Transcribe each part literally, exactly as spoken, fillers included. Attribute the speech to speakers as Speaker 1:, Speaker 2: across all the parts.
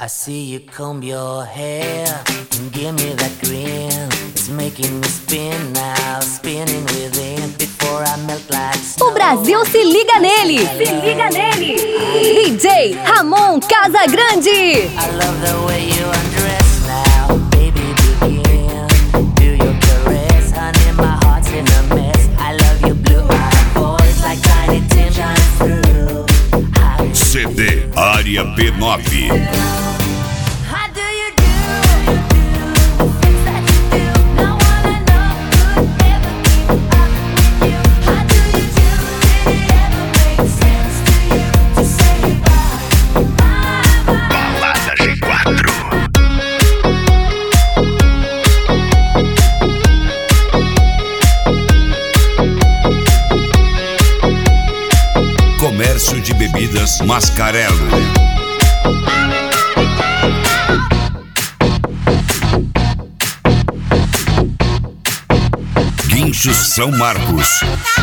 Speaker 1: I see you comb your hair and give me that grin. It's making me spin now, spinning within before I melt like snow.
Speaker 2: O Brasil se liga nele. Se liga nele. D J Ramon Casagrande.
Speaker 1: I love the way you undress now, baby, begin. Do your caress, honey, my heart's in a mess. I love your blue-eyed voice like Tiny Tim shine through.
Speaker 3: C D Área B nove. Comércio de Bebidas Mascarello. Guinchos São Marcos.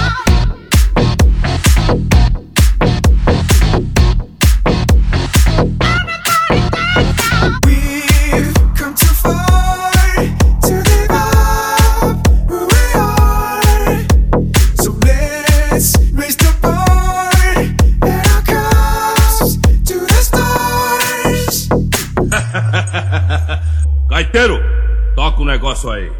Speaker 4: Gaiteiro, toca o negócio aí.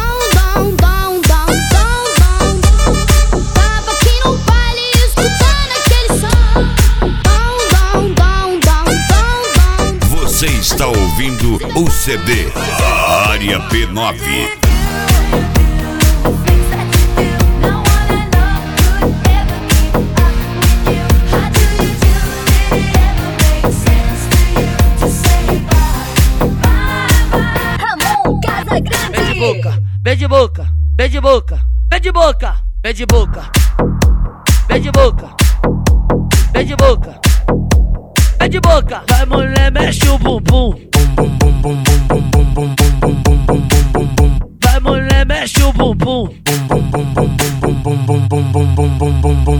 Speaker 5: Tava aqui no baile escutando aquele som.
Speaker 3: Você está ouvindo o C D Área B nove.
Speaker 6: Vem de boca, vem de boca, vem de boca, vem de boca, vem de boca, vem de boca, vem de boca. Vai mulher, mexe o bumbum. Vai mulher, mexe o bumbum.